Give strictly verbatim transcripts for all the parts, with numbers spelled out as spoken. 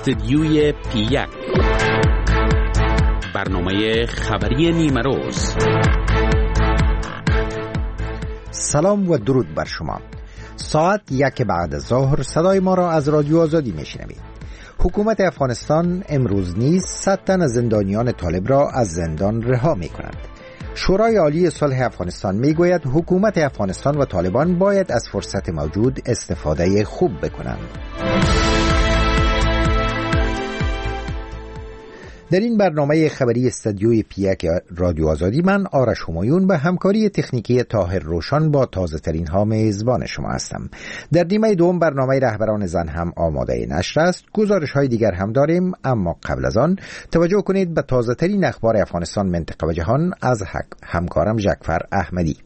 استدیوی پی یک، برنامه خبری نیمه روز. سلام و درود بر شما. ساعت یک بعد از ظهر صدای ما را از رادیو آزادی میشنوید. حکومت افغانستان امروز نیز صد تن از زندانیان طالب را از زندان رها می کند. شورای عالی صلح افغانستان می گوید حکومت افغانستان و طالبان باید از فرصت موجود استفاده خوب بکنند. در این برنامه خبری استدیوی پی یک رادیو آزادی من آرش همایون به همکاری تکنیکی طاهر روشن با تازه ترین ها میزبان شما هستم. در نیمه دوم برنامه رهبران زن هم آماده نشر است. گزارش های دیگر هم داریم، اما قبل از آن توجه کنید به تازه ترین اخبار افغانستان، منطقه و جهان از همکارم جعفر احمدی.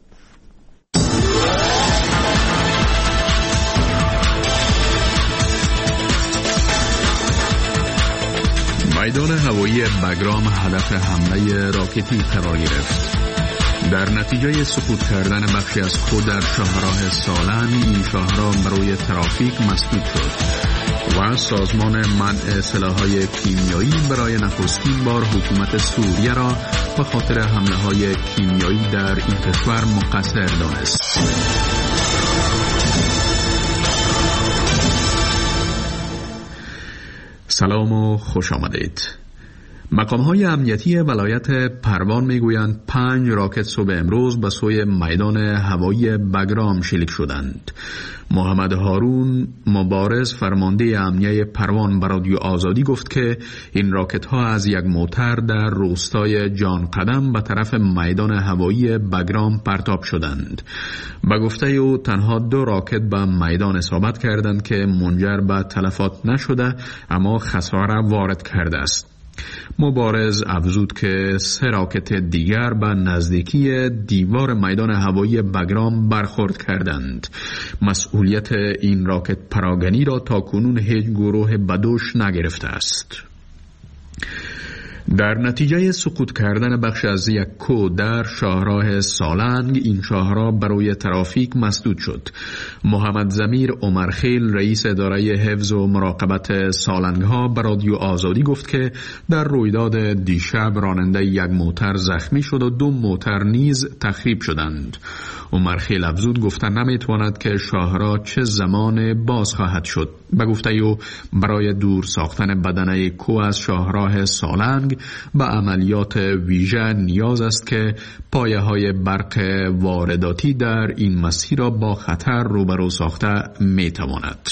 میدان هوایی بگرام هدف حمله راکتی قرار گرفت. در نتیجه سقوط کردن بخشی از خود در شاهراه سالنگ، این شاهراه برای ترافیک مسدود شد و سازمان منع سلاح‌های کیمیایی برای نخستین بار حکومت سوریه را به خاطر حمله‌های کیمیایی در این کشور مقصر دانست. سلام و خوش آمدید. مقام‌های امنیتی ولایت پروان میگویند پنج راکت صبح امروز به سوی میدان هوایی بگرام شلیک شدند. محمد هارون مبارز فرمانده امنیه پروان به رادیو آزادی گفت که این راکت ها از یک موتر در روستای جان قدم به طرف میدان هوایی بگرام پرتاب شدند. به گفته او تنها دو راکت به میدان اصابت کردند که منجر به تلفات نشده، اما خساره وارد کرده است. مبارز افزود که سه راکت دیگر به نزدیکی دیوار میدان هوایی بگرام برخورد کردند. مسئولیت این راکت پراگنی را تا کنون هیچ گروه بدوش نگرفته است. در نتیجه سقوط کردن بخش از یک کو در شاهراه سالنگ، این شاهراه برای ترافیک مسدود شد. محمد ضمیر عمرخیل رئیس اداره حفظ و مراقبت سالنگ ها به رادیو آزادی گفت که در رویداد دیشب راننده یک موتر زخمی شد و دو موتر نیز تخریب شدند. عمرخیل افزود گفتن نمیتواند که شاهراه چه زمان باز خواهد شد. به گفته او برای دور ساختن بدنه کو از شاهراه سالنگ به عملیات ویژه نیاز است که پایه های برق وارداتی در این مسیر را با خطر روبرو ساخته میتواند.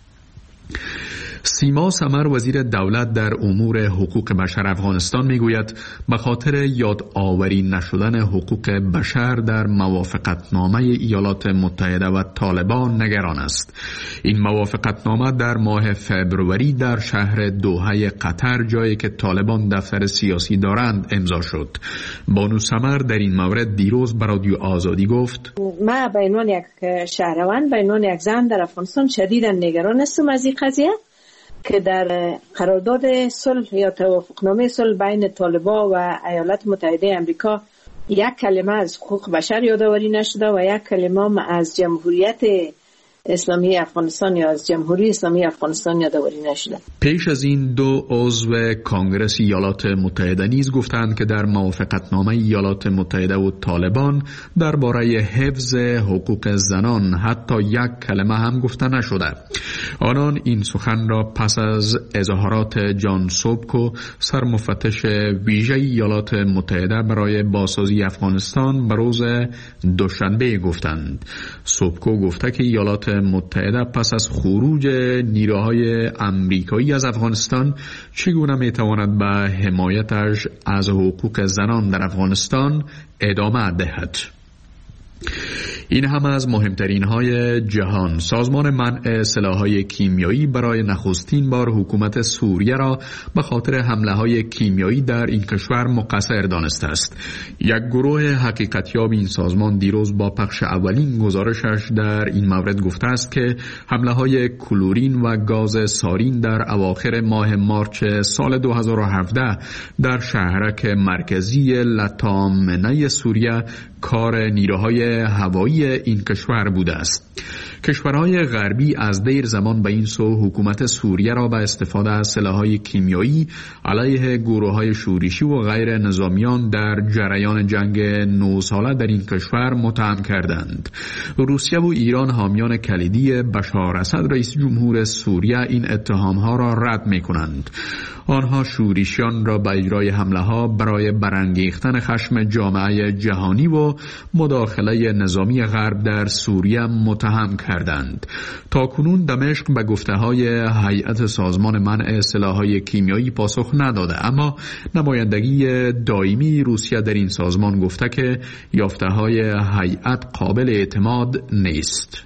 سیما سمر وزیر دولت در امور حقوق بشر افغانستان میگوید به خاطر یادآوری نشدن حقوق بشر در موافقتنامه ایالات متحده و طالبان نگران است. این موافقتنامه در ماه فبروری در شهر دوحه قطر، جایی که طالبان دفتر سیاسی دارند، امضا شد. بانو سمر در این مورد دیروز به رادیو آزادی گفت: ما به عنوان یک شهروند، به عنوان یک زن در افغانستان شدیداً نگران هستم از این قضیه که در قرارداد صلح یا توافقنامه صلح بین طالبان و ایالات متحده آمریکا یک کلمه از حقوق بشر یادآوری نشده و یک کلمه از جمهوریت اسلامی افغانستان یا از جمهوری اسلامی افغانستان یادآوری نشده. پیش از این دو عضو کانگرس ایالات متحده نیز گفتند که در موافقتنامه ایالات متحده و طالبان درباره حفظ حقوق زنان حتی یک کلمه هم گفته نشده. آنان این سخن را پس از اظهارات جان سوبکو، سرمفتش ویژه ایالات متحده برای بازسازی افغانستان، به روز دوشنبه گفتند. سوبکو گفته که ایالات متحده پس از خروج نیروهای امریکایی از افغانستان چگونه میتواند به حمایتش از حقوق زنان در افغانستان ادامه دهد. این هم از مهمترین های جهان. سازمان منع سلاح‌های کیمیایی برای نخستین بار حکومت سوریه را به خاطر حمله های کیمیایی در این کشور مقصر دانسته است. یک گروه حقیقتیاب این سازمان دیروز با پخش اولین گزارشش در این مورد گفته است که حمله های کلورین و گاز سارین در اواخر ماه مارچ سال دو هزار و هفده در شهرک مرکزی لطامنه سوریه کار نیروهای هوایی این کشور بوده است. کشورهای غربی از دیر زمان به این سو حکومت سوریه را به استفاده از سلاح‌های کیمیایی علیه گروه‌های شورشی و غیر نظامیان در جریان جنگ نه ساله در این کشور متهم کردند. روسیه و ایران حامیان کلیدی بشار اسد رئیس جمهور سوریه این اتهام‌ها را رد می‌کنند. آنها شورشیان را به اجرای حمله‌ها برای برانگیختن خشم جامعه جهانی و مداخله نظامی غرب در سوریه متهم کردند. تاکنون دمشق به گفته‌های هیئت سازمان منع سلاح‌های کیمیایی پاسخ نداده، اما نمایندگی دائمی روسیه در این سازمان گفته که یافته‌های هیئت قابل اعتماد نیست.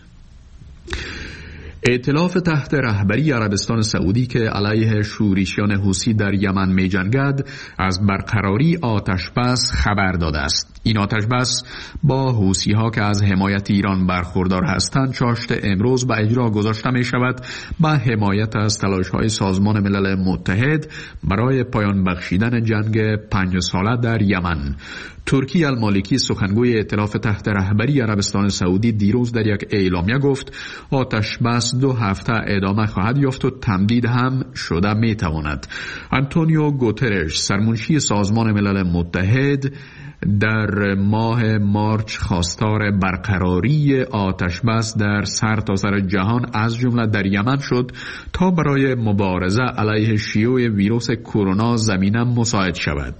ائتلاف تحت رهبری عربستان سعودی که علیه شورشیان حوثی در یمن می جنگد از برقراری آتش بس خبر داده است. این آتش بس با حوثی ها که از حمایت ایران برخوردار هستند چاشت امروز به اجرا گذاشته می شود با حمایت از تلاش های سازمان ملل متحد برای پایان بخشیدن جنگ پنج ساله در یمن. ترکی المالکی سخنگوی ائتلاف تحت رهبری عربستان سعودی دیروز در یک اعلامیه گفت آتش بس دو هفته ادامه خواهد یافت و تمدید هم شده می تواند. آنتونیو گوترش سرمنشی سازمان ملل متحد در ماه مارچ خواستار برقراری آتش بس در سرتاسر جهان از جمله در یمن شد تا برای مبارزه علیه شیوع ویروس کرونا زمینه مساعد شود.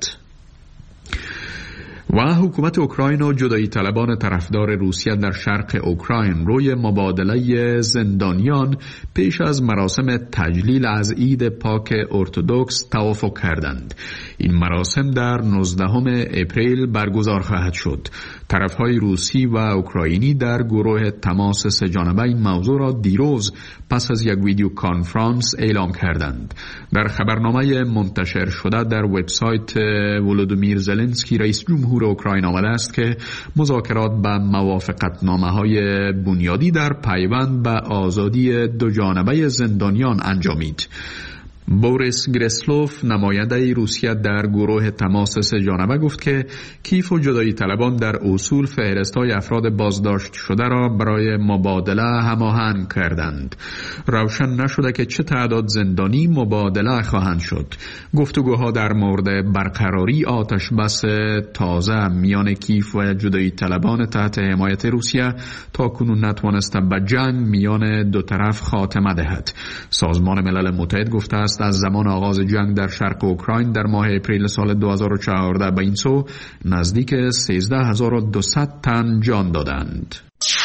و حکومت اوکراین و جدایی طلبان طرفدار روسیه در شرق اوکراین روی مبادله زندانیان پیش از مراسم تجلیل از عید پاک ارتدوکس توافق کردند. این مراسم در نوزدهم اپریل برگزار خواهد شد. طرفهای روسی و اوکراینی در گروه تماس سه‌جانبه این موضوع را دیروز پس از یک ویدیو کانفرانس اعلام کردند. در خبرنامه منتشر شده در وبسایت ولودیمیر زلنسکی رئیس جمهور اوکراین آمده است که مذاکرات به موافقتنامه‌های بنیادی در پیوند به آزادی دو جانبه زندانیان انجامید. بوریس گرسلوف نماینده روسیه در گروه تماس سه‌جانبه گفت که کیف و جدایی طلبان در اصول فهرست‌های افراد بازداشت شده را برای مبادله هماهنگ کردند. روشن نشده که چه تعداد زندانی مبادله خواهند شد. گفتگوها در مورد برقراری آتش بس تازه میان کیف و جدایی طلبان تحت حمایت روسیه تا کنون نتوانسته به جنگ میان دو طرف خاتمه دهد. سازمان ملل متحد گفته است از زمان آغاز جنگ در شرق اوکراین در ماه اپریل سال دو هزار و چهارده به این سو نزدیک سیزده هزار و دویست تن جان دادند.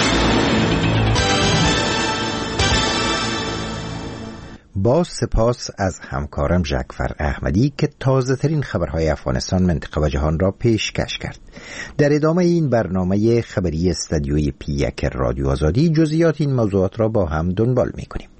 با سپاس از همکارم جعفر احمدی که تازه ترین خبرهای افغانستان، منطقه و جهان را پیشکش کرد. در ادامه این برنامه خبری استودیوی پی یک رادیو آزادی جزئیات این موضوعات را با هم دنبال می کنیم.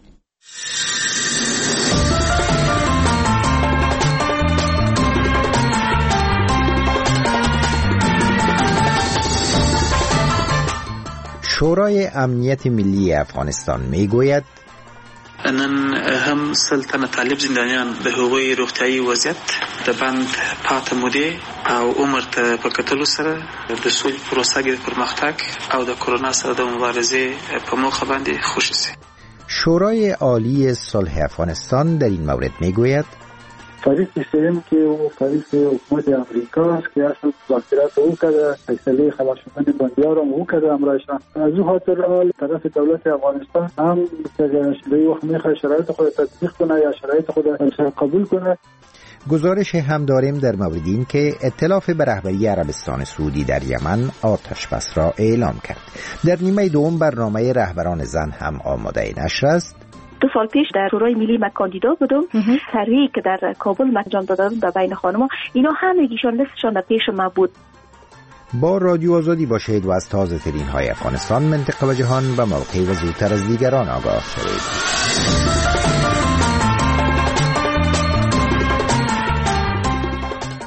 شورای امنیت ملی افغانستان می گوید نن هم سلطنت طالب زندانیان د هغوی روغتیايي وضعیت د بند پاتې مودې او عمر ته په کتلو سره د سولې پروسه کې پرمختګ او د کرونا سره د مبارزې په موخه باندې خوشی سي. شورای عالی صلح افغانستان در این مورد می گوید فریق سیم که و فریق حکومت امریکا است که اصلا مذاکرات او کرده، فیصله خلاص شدن بندیان را او کرده امرایشان. از او خاطر حال طرف دولت افغانستان هم شده وقت میخواه شرایط خود تطبیق کنه یا شرایط خود قبول کنه. گزارش هم داریم در مورد این که ائتلاف به رهبری عربستان سعودی در یمن آتش بس را اعلام کرد. در نیمه دوم برنامه رهبران زن هم آماده نشر است. دو سال پیش در شورای ملی من کاندیدا بودم، طرحی که در کابل من انجام دادم در بین خانم‌ها، اینا همگیشون لیستشون در پیش ما بود. با رادیو آزادی باشید و از تازه ترین های افغانستان، منطقه و جهان به موقع و زودتر از دیگران آگاه شوید.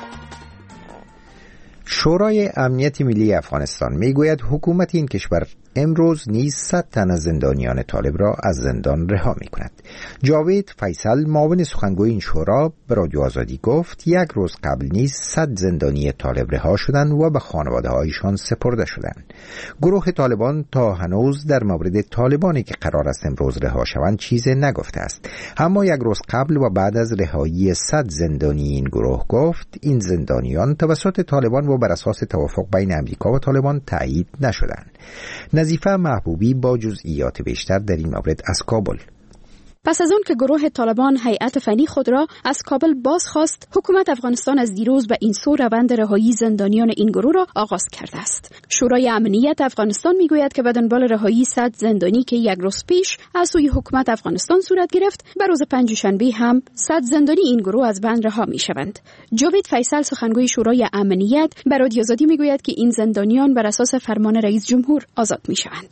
شورای امنیت ملی افغانستان میگوید حکومت این کشور امروز نیز صد تن از زندانیان طالب را از زندان رها می کند. جاوید فیصل معاون سخنگوی این شورا به رادیو آزادی گفت یک روز قبل نیز صد زندانی طالب رها شدند و به خانواده هایشان سپرده شدند. گروه طالبان تا هنوز در مورد طالبانی که قرار است امروز رها شوند چیزی نگفته است، اما یک روز قبل و بعد از رهایی صد زندانی این گروه گفت این زندانیان توسط طالبان و بر اساس توافق بین امریکا و طالبان تایید نشدند. نظیفه محبوبی با جزئیات بیشتر در این مورد از کابل. پس از اون که گروه طالبان هیئت فنی خود را از کابل باز خواست، حکومت افغانستان از دیروز به این سو روند رهایی زندانیان این گروه را آغاز کرده است. شورای امنیت افغانستان میگوید که به دنبال رهایی صد زندانی که یک روز پیش از سوی حکومت افغانستان صورت گرفت، به روز پنجشنبه هم صد زندانی این گروه از بند رها میشوند. جاوید فیصل سخنگوی شورای امنیت به رادیو آزادی میگوید که این زندانیان بر اساس فرمان رئیس جمهور آزاد میشوند.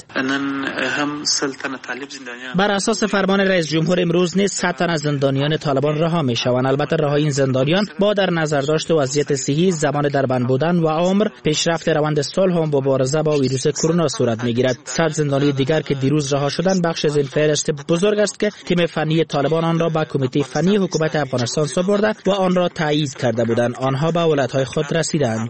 بر اساس فرمان رئیس جمهور امروز نیز صد تن از زندانیان طالبان رها می شوند. البته رهایی این زندانیان با در نظر داشت وضعیت صحی، زمان در بند بودن و عمر، پیشرفت روند صلح و مبارزه با ویروس کرونا صورت می گیرد. صد زندانی دیگر که دیروز رها شدند بخش از این فهرست بزرگ است که تیم فنی طالبان آن را به کمیته فنی حکومت افغانستان سپرده و آن را تایید کرده بودند. آنها به ولایت‌های خود رسیدند.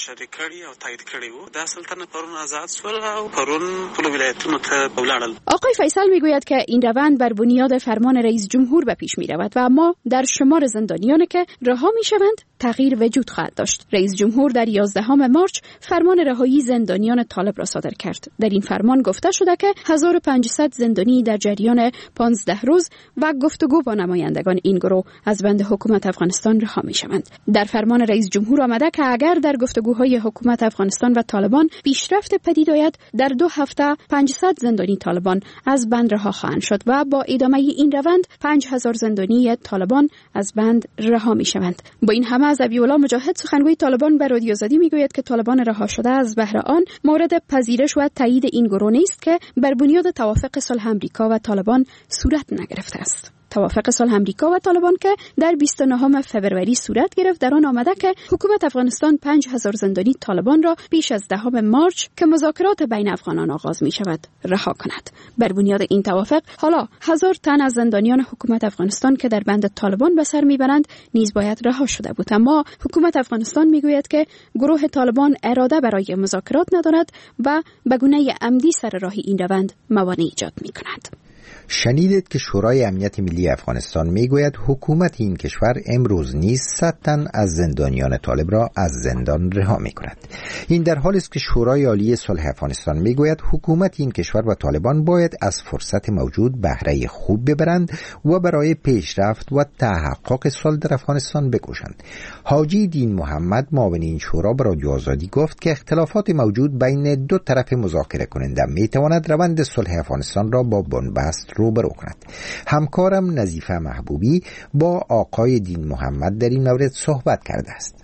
آقای فیصل می گوید که این روند بر بنیاد فرمان رئیس جمهور به پیش می رود و اما در شمار زندانیان که رها می شوند تغییر وجود خواهد داشت. رئیس جمهور در یازدهم مارس فرمان رهایی زندانیان طالب را صادر کرد. در این فرمان گفته شده که هزار و پانصد زندانی در جریان پانزده روز و گفتگو با نمایندگان این گروه از بند حکومت افغانستان رها می شوند. در فرمان رئیس جمهور آمده که اگر در گفتگوهای حکومت افغانستان و طالبان پیشرفت پدید آید، در دو هفته پانصد زندانی طالبان از بند رها خواهند شد و با ادامه این روند پنج هزار زندانی طالبان از بند رها می شوند. با این همه از ابی‌الله مجاهد سخنگوی طالبان به رادیو آزادی می گوید که طالبان رها شده از بهر آن مورد پذیرش و تایید این گروه نیست که بر بنیاد توافق صلح امریکا و طالبان صورت نگرفته است. توافق صلح امریکا و طالبان که در بیست و نهم فوریه صورت گرفت، در آن آمده که حکومت افغانستان پنج هزار زندانی طالبان را پیش از دهم مارس که مذاکرات بین افغانان آغاز می شود رها کند. بر بنیاد این توافق حالا هزار تن از زندانیان حکومت افغانستان که در بند طالبان به سر میبرند نیز باید رها شده بود، اما حکومت افغانستان میگوید که گروه طالبان اراده برای مذاکرات ندارد و به گونه عمدی سر راه این روند موانع ایجاد می کند. شنیدید که شورای امنیت ملی افغانستان میگوید حکومت این کشور امروز نیز صد تن از زندانیان طالب را از زندان رها میکند. این در حالی است که شورای عالی صلح افغانستان میگوید حکومت این کشور و طالبان باید از فرصت موجود بهره خوب ببرند و برای پیشرفت و تحقق صلح در افغانستان بکوشند. حاجی دین محمد معاون این شورا به رادیو آزادی گفت که اختلافات موجود بین دو طرف مذاکره کننده میتواند روند صلح افغانستان را با بنبست روبرو کند. همکارم نظیفه محبوبی با آقای دین محمد در این مورد صحبت کرده است.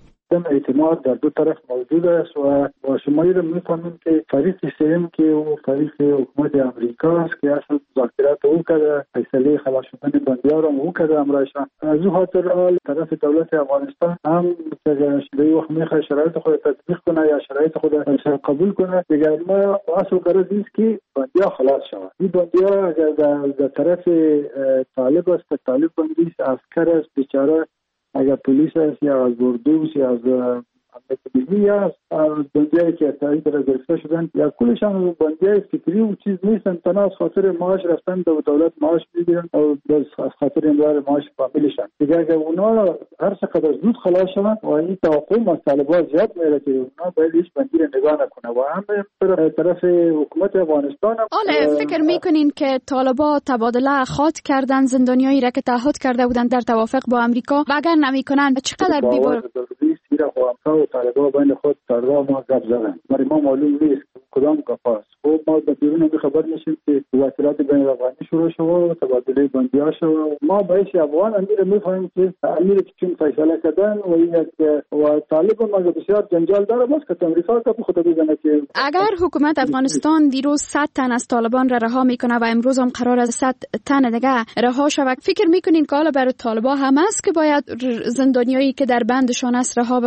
اعتماد در دو طرف موجود است و با شمایی رو میفهمیم که فریق سیم که او فریق حکومت امریکا است که اصلا مذاکرات او کرده، فیصله خلاص شدن بندی‌ها را او کرده امرایشان. از او خاطر حال طرف دولت افغانستان هم که به وقت میخواد شرایط خود تطبیق کنه یا شرایط خود قبول کنه، دیگر ما اصل قرار است که بندی‌ها خلاص شود. این بندی‌ها اگر در طرف طالب است، طالب بندی عسکر است بیچاره، اگر پلیس است یا از اردو یا از امنیت ملی است، بندیایی که تایید را گرفته شدن یا کلشان بندیای فکری و چیز نیستن، تنها از خاطر معاش رفتن به دولت معاش میگیرن و از خاطر امرار معاش فامیلشان. دیگه اگر اونا هر چقدر زود خلاص شون و این توقع از طالبان زیاد میره که اونا باید هیچ بندی را نگاه نکنه و هم طرف حکومت افغانستان هم آله فکر میکنین که طالبان تبادله خاط کردن زندانیایی را که تعهد کرده بودن در توافق با امریکا و اگر نمیکنن چقدر بیبار سیره خوامتا و طالبان بین خود تردا ما گپ زدن. برای ما معلوم نیست کدام گپ است. خب ما به بیرون خبر میشیم که مذاکرات بین افغانی شروع شد و تبادله بندی‌ها شد. ما باید افغان امیر می‌فهمیم که امیر چون فیصله کردن و یک و طالبان ما بسیار جنجال داره، بس که امریکا تا خود بزنه که اگر حکومت افغانستان دیروز صد تن از طالبان را رها میکنه و امروز هم قرار است صد تن دیگه رها شود، فکر میکنین که حالا برای طالبان هم است که باید زندانیایی که در بندشان است رها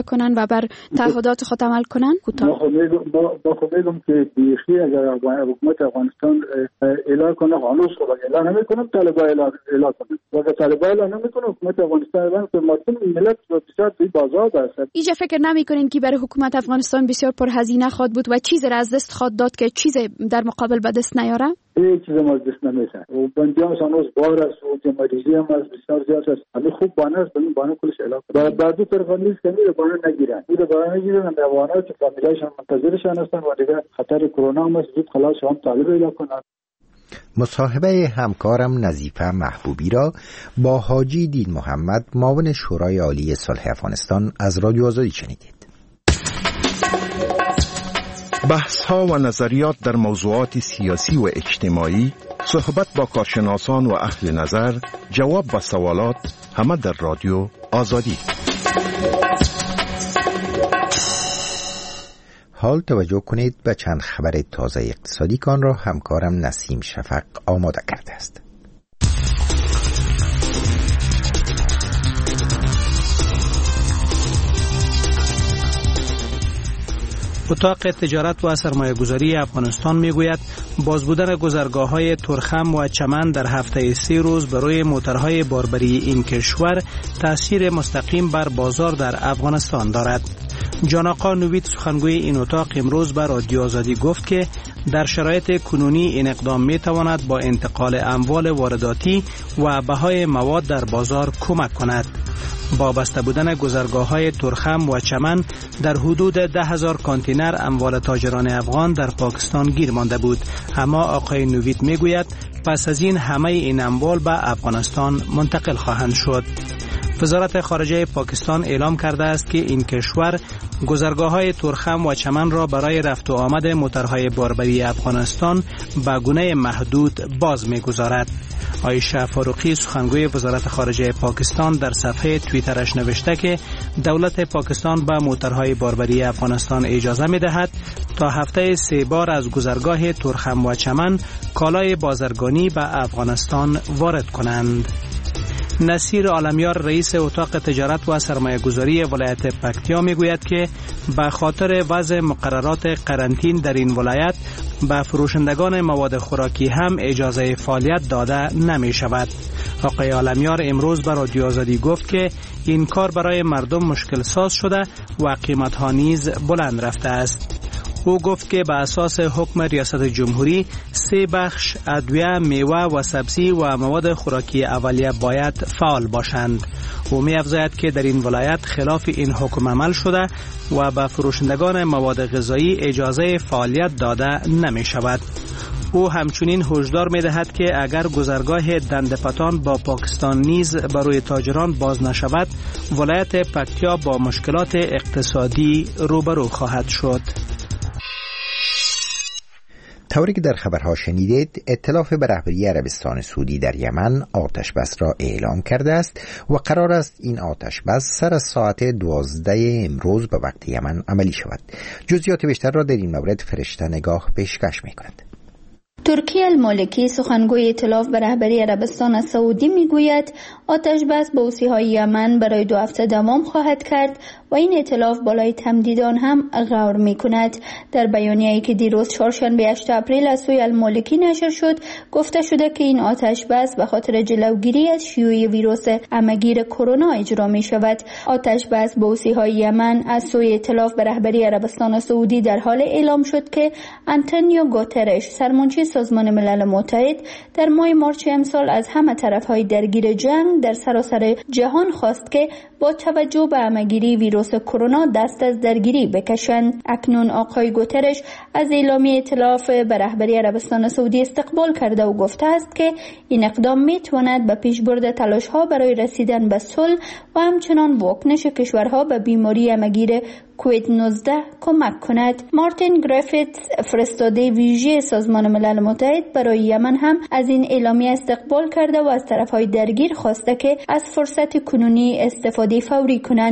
کنن و بر تعهدات خود عمل کنن؟ کوتاه. ما خب میگم که بیخی اگر حکومت افغانستان اعلان کنه هنوز خب اعلان نمیکنه، طالبان اعلان اعلان کنه. اگر طالبان اعلان نمیکنه حکومت افغانستان اعلان کنه، مردم ملت بسیار توی بازار است. اینجا فکر نمیکنین که برای حکومت افغانستان بسیار پرهزینه خواد بود و چیزی را از دست خواد داد که چیز در مقابل به دست نیاره؟ هیچ چیز ما دست نمیشه. و بندیان هنوز بار است و جمهوریتی هم از بسیار زیاد است. همین خوب بانه است، ببین بانه کلش اعلان کنه. بعد دو طرف نیست که میره بانه نگیرن. میره بانه نگیرن، افغان‌ها که فامیلایشان منتظرشان هستن و دیگه خطر کرونا هم است، زود خلاص هم طالب اعلان کنن. مصاحبه همکارم نظیفه محبوبی را با حاجی دین محمد، معاون شورای عالی صلح افغانستان از رادیو آزادی شنیدید. بحث‌ها و نظریات در موضوعات سیاسی و اجتماعی، صحبت با کارشناسان و اهل نظر، جواب و سوالات، همه در رادیو آزادی. حال توجه کنید به چند خبر تازه اقتصادی که آن را همکارم نسیم شفق آماده کرده است. اتاق تجارت و سرمایه گذاری افغانستان میگوید باز بودن گذرگاه‌های ترخم و چمن در هفته سه روز برای موترهای باربری این کشور تأثیر مستقیم بر بازار در افغانستان دارد. جان آقا نوید سخنگوی این اتاق امروز به رادیو آزادی گفت که در شرایط کنونی این اقدام می تواند با انتقال اموال وارداتی و بهای مواد در بازار کمک کند. با بسته بودن گذرگاه‌های ترخم و چمن در حدود ده هزار کانتینر اموال تاجران افغان در پاکستان گیر مانده بود، اما آقای نوید میگوید پس از این همه این اموال به افغانستان منتقل خواهند شد. وزارت خارجه پاکستان اعلام کرده است که این کشور گذرگاه‌های ترخم و چمن را برای رفت و آمد موترهای باربری افغانستان به گونه محدود باز می‌گذارد. عایشه فاروقی سخنگوی وزارت خارجه پاکستان در صفحه توییترش نوشته که دولت پاکستان به موترهای باربری افغانستان اجازه می‌دهد تا هفته سه بار از گذرگاه ترخم و چمن کالای بازرگانی به افغانستان وارد کنند. نصیر عالمیار رئیس اتاق تجارت و سرمایه گذاری ولایت پکتیا می گوید که به خاطر وضع مقررات قرنطین در این ولایت به فروشندگان مواد خوراکی هم اجازه فعالیت داده نمی شود. آقای عالمیار امروز به رادیو آزادی گفت که این کار برای مردم مشکل ساز شده و قیمت ها نیز بلند رفته است. او گفت که به اساس حکم ریاست جمهوری سه بخش ادویه، میوه و سبزی و مواد خوراکی اولیه باید فعال باشند. او می افزاید که در این ولایت خلاف این حکم عمل شده و به فروشندگان مواد غذایی اجازه فعالیت داده نمی شود. او همچنین هشدار می دهد که اگر گذرگاه دندپتان با پاکستان نیز برای تاجران باز نشود، ولایت پکتیا با مشکلات اقتصادی روبرو خواهد شد. طوری که در خبرها شنیدید، ائتلاف به رهبری عربستان سعودی در یمن آتش بس را اعلام کرده است و قرار است این آتش بس سر از ساعت دوازده امروز به وقت یمن عملی شود. جزئیات بیشتر را در این مورد فرشته نگاه پیشکش می‌کند. ترکی المالکی سخنگوی ائتلاف به رهبری عربستان سعودی میگوید آتش بس با حوثی‌های یمن برای دو هفته دوام خواهد کرد و این ائتلاف بالای تمدیدان هم غور میکند. در بیانیه‌ای که دیروز چهارشنبه هشتم اپریل از سوی المالکی نشر شد، گفته شده که این آتش بس به خاطر جلوگیری از شیوع ویروس همه‌گیر کرونا اجرا می شود. آتش بس با حوثی‌های یمن از سوی ائتلاف به رهبری عربستان سعودی در حال اعلام شد که آنتونیو گوترش، سرمنشی سازمان ملل متحد، در ماه مارچ امسال از همه طرف‌های درگیر جنگ در سراسر جهان خواست که با توجه به همه‌گیری ویروس کرونا دست از درگیری بکشند. اکنون آقای گوترش از اعلامیه ائتلاف به رهبری عربستان سعودی استقبال کرده و گفته است که این اقدام میتواند به پیشبرد تلاش‌ها برای رسیدن به صلح و همچنان واکنش کشورها به بیماری همه‌گیر کووید نوزده کمک کند. مارتین گریفیتس، فرستاده ویژه سازمان ملل متحد برای یمن، هم از این اعلامیه استقبال کرده و از طرف‌های درگیر خواسته که از فرصت کنونی استفاده فوری کنند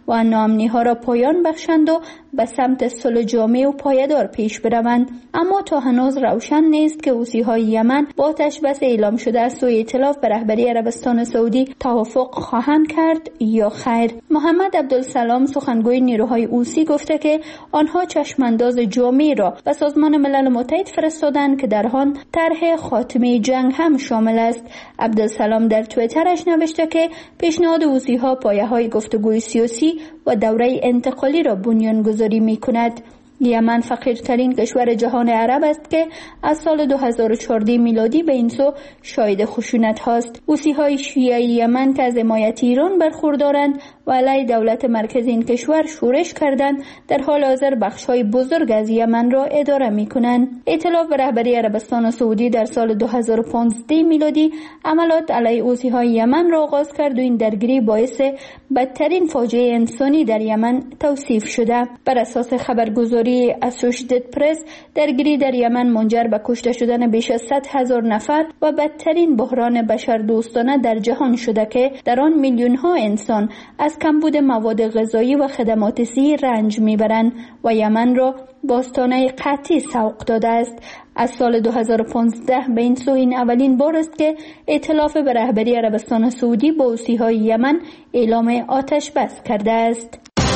و ناامنی ها را پایان بخشند و به سمت صلح جامع و پایدار پیش بروند. اما تا هنوز روشن نیست که حوثی‌های یمن با آتش بس اعلام شده از سوی ائتلاف به رهبری عربستان سعودی توافق خواهند کرد یا خیر. محمد عبدالسلام سخنگوی نیروهای حوثی گفته که آنها چشمانداز جامع را به سازمان ملل متحد فرستادند که در آن طرح خاتمه جنگ هم شامل است. عبدالسلام در توییترش نوشته که پیشنهاد حوثی‌ها پایه‌های گفتگوی سیاسی و دوره انتقالی را بنیانگذاری می‌کند. یمن فقیرترین کشور جهان عرب است که از سال دو هزار و چهارده میلادی به این سو شاهد خشونت هاست. حوثی‌های شیعه یمن که از حمایت ایران برخوردارند و علیه دولت مرکزی این کشور شورش کردند، در حال حاضر بخش‌های بزرگ از یمن را اداره می‌کنند. ائتلاف به رهبری عربستان سعودی در سال دو هزار و پانزده میلادی عملیات علیه حوثی‌های یمن را آغاز کرد و این درگیری باعث بدترین فاجعه انسانی در یمن توصیف شده. بر اساس خبرگزاری اسوشیتد پرس، درگیری در یمن منجر به کشته شدن بیش از صد هزار نفر و بدترین بحران بشردوستانه در جهان شده که در آن میلیون ها انسان از کمبود مواد غذایی و خدمات صحی رنج میبرند و یمن را باستانه قحطی سوق داده است. از سال دو هزار و پانزده به این سو این اولین بار است که ائتلاف به رهبری عربستان سعودی با حوثی‌های یمن اعلام آتش بس کرده است.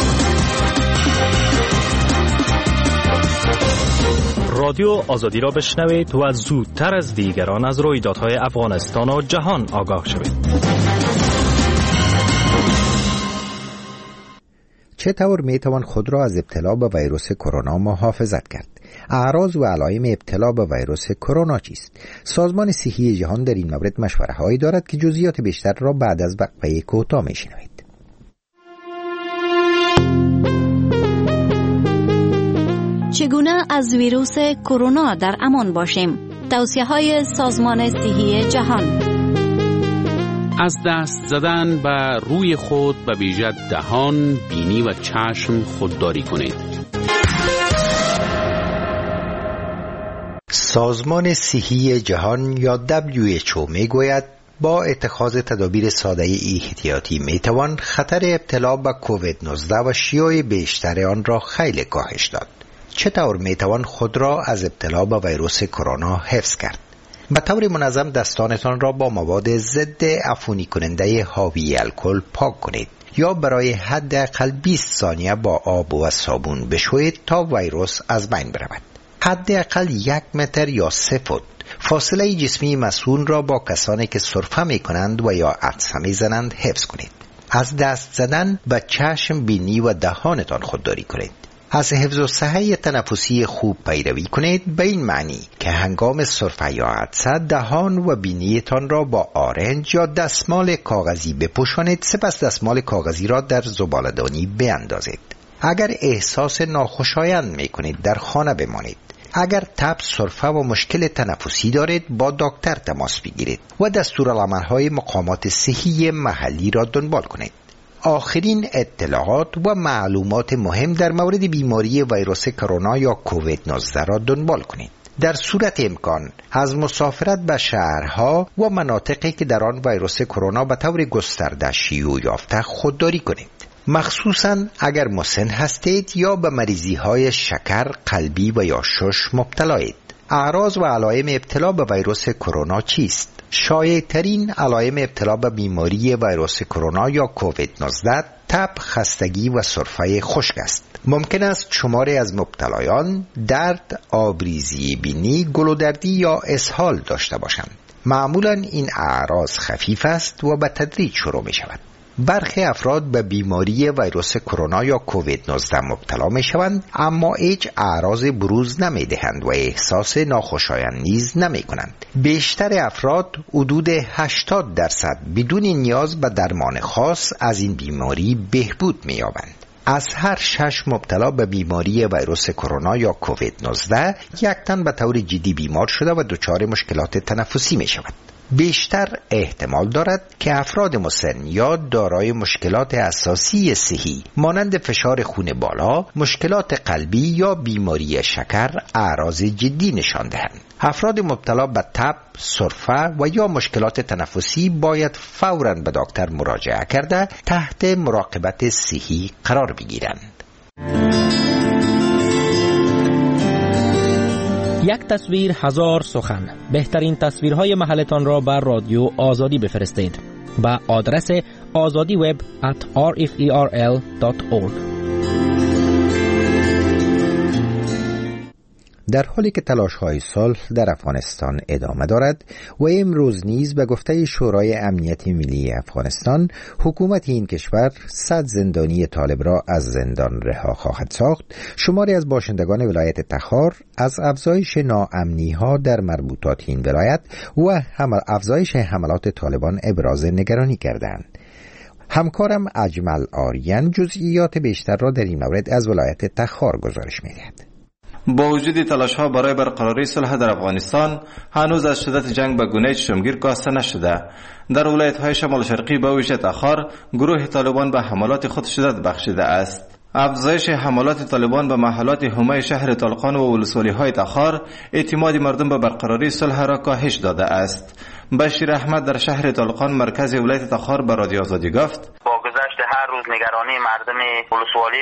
رادیو آزادی را بشنوید و زودتر از دیگران از رویدادهای افغانستان و جهان آگاه شوید. چطور میتوان خود را از ابتلا به ویروس کرونا محافظت کرد؟ اعراض و علائم ابتلا به ویروس کرونا چیست؟ سازمان صحی جهان در این مورد مشوره هایی دارد که جزئیات بیشتر را بعد از وقفه کوتاه میشنوید. چگونه از ویروس کرونا در امان باشیم؟ توصیه‌های سازمان صحی جهان. از دست زدن به روی خود به ویژه دهان، بینی و چشم خودداری کنید. سازمان صحی جهان یا دبلیو اچ او می گوید با اتخاذ تدابیر ساده احتیاطی می توان خطر ابتلا به کووید نوزده و شیوع بیشتر آن را خیلی کاهش داد. چطور می توان خود را از ابتلا به ویروس کرونا حفظ کرد؟ به طور منظم دستانتان را با مواد ضد عفونی کننده حاوی الکل پاک کنید یا برای حداقل بیست ثانیه با آب و صابون بشویید تا ویروس از بین برود. حداقل یک متر یا سه فوت فاصله جسمی مسئول را با کسانی که سرفه می کنند و یا عطسه می زنند حفظ کنید. از دست زدن به چشم، بینی و دهانتان خودداری کنید. از حفظ و صحه تنفسی خوب پیروی کنید، به این معنی که هنگام سرفه یا عطسه دهان و بینیتان را با آرنج یا دستمال کاغذی بپوشانید، سپس دستمال کاغذی را در زباله‌دانی بیندازید. اگر احساس ناخوشایند می کنید در خانه بمانید. اگر تب، سرفه و مشکل تنفسی دارید با دکتر تماس بگیرید و دستورالعمل‌های مقامات صحی محلی را دنبال کنید. آخرین اطلاعات و معلومات مهم در مورد بیماری ویروس کرونا یا کووید نوزده را دنبال کنید. در صورت امکان از مسافرت به شهرها و مناطقی که در آن ویروس کرونا به طور گسترده شیوع یافته خودداری کنید، مخصوصاً اگر مسن هستید یا به مریضی های شکر، قلبی و یا شش مبتلایید. اعراض و علائم ابتلا به ویروس کرونا چیست؟ شایع‌ترین علائم ابتلا به بیماری ویروس کرونا یا کووید نوزده تب، خستگی و سرفه خشک است. ممکن است شماری از مبتلایان درد، آبریزی بینی، گلودردی یا اسهال داشته باشند. معمولاً این اعراض خفیف است و به تدریج شروع می شود. برخی افراد به بیماری ویروس کرونا یا کووید نوزده مبتلا می شوند اما هیچ اعراض بروز نمی دهند و احساس ناخوشایند نیز نمی کنند. بیشتر افراد حدود هشتاد درصد بدون نیاز به درمان خاص از این بیماری بهبود می یابند. از هر شش مبتلا به بیماری ویروس کرونا یا کووید نوزده یک تن به طور جدی بیمار شده و دچار مشکلات تنفسی می شود. بیشتر احتمال دارد که افراد مسن یا دارای مشکلات اساسی صحی مانند فشار خون بالا، مشکلات قلبی یا بیماری شکر اعراض جدی نشان دهند. افراد مبتلا به تب، سرفه و یا مشکلات تنفسی باید فوراً به دکتر مراجعه کرده تحت مراقبت صحی قرار بگیرند. یک تصویر هزار سخن. بهترین تصویرهای محلتان را بر رادیو آزادی بفرستید با آدرس azadi web at r f e r l dot org. در حالی که تلاش‌های صلح در افغانستان ادامه دارد و امروز نیز به گفته شورای امنیت ملی افغانستان حکومت این کشور صد زندانی طالب را از زندان رها خواهد ساخت، شماری از باشندگان ولایت تخار از افزایش ناامنی‌ها در مربوطات این ولایت و حمل افزایش حملات طالبان ابراز نگرانی کردند. همکارم اجمل آریان جزئیات بیشتر را در این مورد از ولایت تخار گزارش می‌دهد. با وجود تلاش‌ها برای برقراری صلح در افغانستان، هنوز از شدت جنگ به گونه چشمگیر کاسته نشده. در ولایت‌های شمال شرقی به ویژه تخار، گروه طالبان به حملات خود شدت بخشیده است. افزایش حملات طالبان به محلات حومه شهر طالقان و ولسوالی‌های تخار، اعتماد مردم به برقراری صلح را کاهش داده است. بشیر احمد در شهر طالقان مرکز ولایت تخار به رادیو آزادی گفت: هر روز نگرانی مردم ولسوالی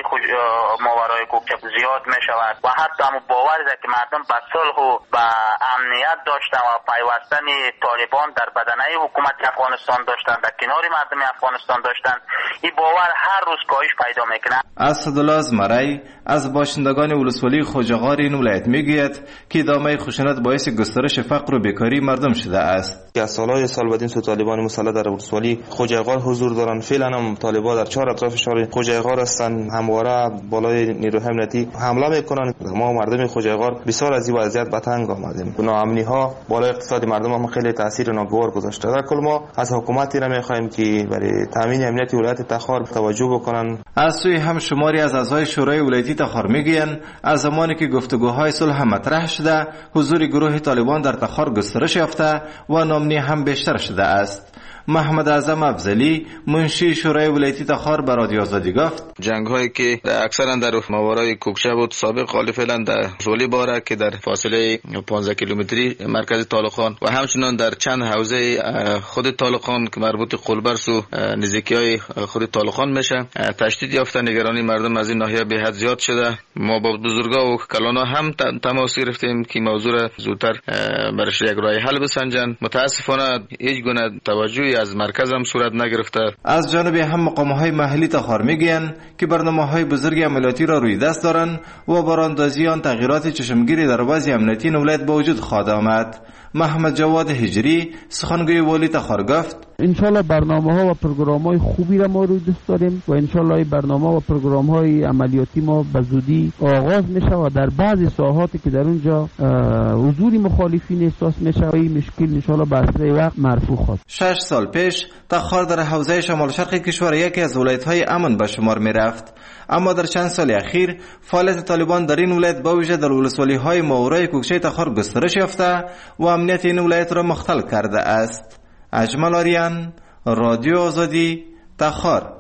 ماورای کوکچه زیاد می شود و حتی هم باور است که مردم به صلح و به امنیت داشتن و پیوستن طالبان در بدنه حکومت افغانستان داشتن، در کنار مردم افغانستان داشتن، این باور هر روز کاهش پیدا میکنه. اسدالله ازمری از باشندگان ولسوالی خوجغار این ولایت میگوید که ادامه خشونت باعث گسترش فقر و بیکاری مردم شده است. از سالهای سال بدین سو طالبان مسلح در ولسوالی خوجغار حضور دارن. فعلا هم طالبان در چهار اطراف شهر خوجغار هستند، همواره بالای نیروی امنیتی حمله میکنن. ما مردم خوجغار بسیار از این وضعیت به تنگ آمدیم. ناامنی ها بالای اقتصاد مردم هم خیلی تاثیر ناگوار گذاشته. در کل ما از حکومتی را میخواهیم که برای تامین امنیت ولایت تخار توجه بکنن. از سوی هم شماری از اعضای شورای ولایتی تخار میگویند از زمانی که گفتگوهای صلح مطرح شده، حضور گروه طالبان در تخار گسترش یافته و ناامنی هم بیشتر شده است. محمد اعظم افضلی منشی شورای ولایتی تخار به رادیو آزادی گفت: جنگ هایی که اکثرا در ماورای کوکچه بود سابق حال فعلا در زولی باره که در فاصله پانزده کیلومتری مرکز طالقان و همچنان در چند حوزه خود طالقان که مربوط قلبرس و نزدیکی های خود طالقان میشه تشدید یافته. نگرانی مردم از این ناحیه به حد زیاد شده. ما با بزرگا و کلانا هم تماس گرفتیم که موضوع را زودتر برش یک راه حل بسنجن. متاسفانه هیچ گونه توجهی از مرکز هم صورت نگرفته. از جانب هم مقام‌های محلی تخار میگن که برنامه‌های بزرگ عملیاتی را روی دست دارن و براندازی آن تغییرات چشمگیری در وضع امنیتی ولایت به وجود خواهد آمد. محمد جواد هجری سخنگوی والی تخار گفت: انشالله برنامه ها و پروگرام های خوبی را ما روی دست داریم و انشالله این برنامه و پروگرام های عملیاتی ما به زودی آغاز میشه و در بعضی ساحاتی که در اونجا حضور مخالفین احساس میشه و این مشکل انشالله به اسرع وقت مرفوع خواهد. شش سال پیش تخار در حوزه شمال شرقی کشور یکی از ولایت های امن به شمار میرفت، اما در چند سال اخیر فعالیت طالبان در این ولایت با ویژه در ولسوالی های ماورای کوکچه تخار گسترش یافته و امنیت این ولایت را مختل کرده است. اجمل آریان، رادیو آزادی، تخار.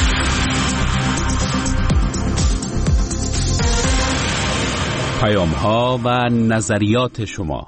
پیام ها و نظریات شما.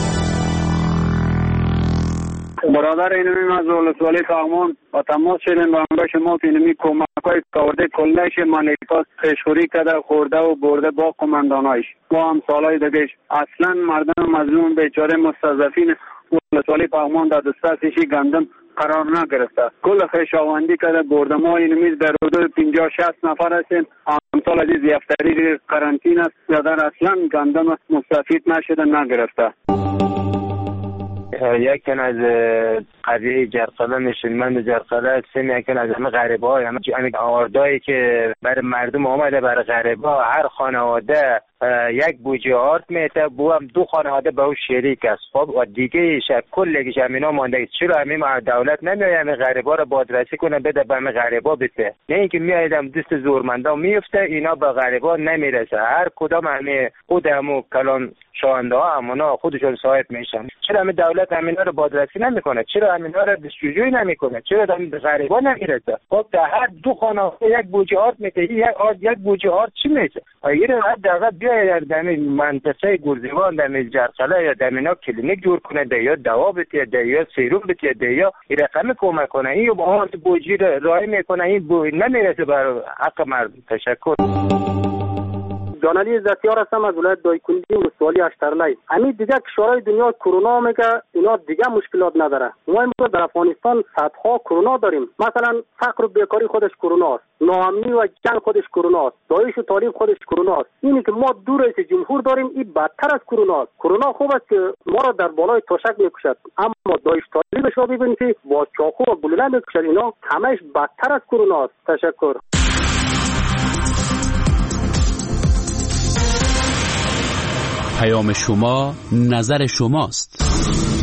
برادر اینمی از ولسوالی فغمان با تماس شدیم با همراه شما که اینمی کمک های کارده کلش مالکات خشخوری کده خورده و برده با قماندانایش با هم سالهای دیگهش. اصلا مردم مظلوم بیچاره مستضعفین ولسوالی فغمان در دسترسش گندم قرار نگرفته. کل خشاوندی کرده برده. ما اینمی در حدود پنجاه شصت نفر هستیم. امثال عزیز یفتری قرنطین است یا در اصلا گندم مستفید نشده نگرفته. یکن از قضیه جرقله نشونمند جرقله سیم یکن از همه غریبه های همه آردایی که برای مردم آمده برای غریبه ها هر خانواده یک بوجه آرد میته بو هم دو خانواده به او شریک است. خب و دیگه شب کلگیش همینا مانده چرا همین دولت نمیای همین غریبا رو بازرسی کنه بده به همین غریبا بده، نه اینکه میایدم دست زورمندا میفته اینا به غریبا نمیرسه. هر کدام همین خود همو کلان شاهنده ها همونا خودشون صاحب میشن. چرا همین دولت همینا رو بازرسی نمیکنه؟ چرا همینا رو دستجویی نمیکنه؟ چرا به غریبا نمیرسه؟ خب در هر دو خانواده یک بوجه آرد میته، یک آرد یک بوجه آرد چی میشه؟ اگر حداقل بیاید در منطقه گرزیوان در جرقله یا دمینا کلینیک جور کنه، در یا دوا بده، در یا سیروم بده، در یا این رقم کمک کنه، این با آن بوجی رای میکنه، این بو نمیرسه بر حق مردم. تشکر. جانعلی عزتیار هستم از ولایت دایکنډي ولسوالي اشترلی. همین دیگه کشورهای دنیا کرونا میگه اینا دیگه مشکلات نداره. ما در افغانستان صدها کرونا داریم. مثلا فقر و بیکاری خودش کرونا است، ناامنی و جنگ خودش کرونا است، داعش و طالب خودش کرونا است. اینی که ما دو رئیس جمهور داریم این بدتر از کرونا است. کرونا خوب است که ما را در بالای تشک میکشد، اما داعش طالبش را ببینید که با چاقو و گلوله میکشد، اینا همش بدتر از کرونا است. تشکر. پیام شما نظر شماست.